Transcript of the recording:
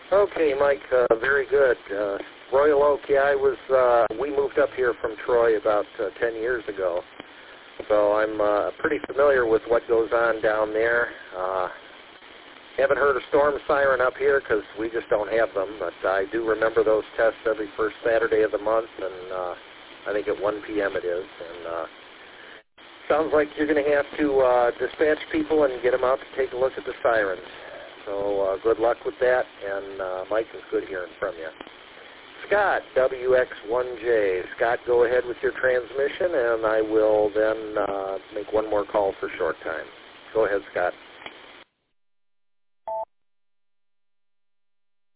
Okay, Mike, very good. Royal Oak, yeah, we moved up here from Troy about 10 years ago. So I'm pretty familiar with what goes on down there. Haven't heard a storm siren up here because we just don't have them, but I do remember those tests every first Saturday of the month, and I think at 1 p.m. it is. And sounds like you're going to have to dispatch people and get them out to take a look at the sirens. So good luck with that, and Mike, is good hearing from you. Scott, WX1J. Scott, go ahead with your transmission, and I will then make one more call for short time. Go ahead, Scott.